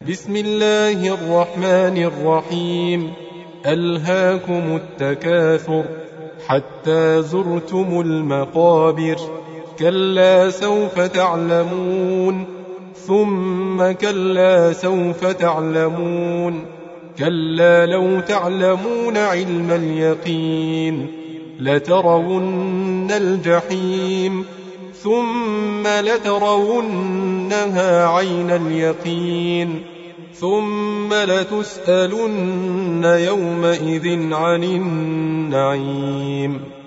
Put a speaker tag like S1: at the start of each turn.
S1: بسم الله الرحمن الرحيم. ألهاكم التكاثر حتى زرتم المقابر، كلا سوف تعلمون، ثم كلا سوف تعلمون، كلا لو تعلمون علم اليقين لترون الجحيم، ثم لترونها عين اليقين، ثم لتسألن يومئذ عن النعيم.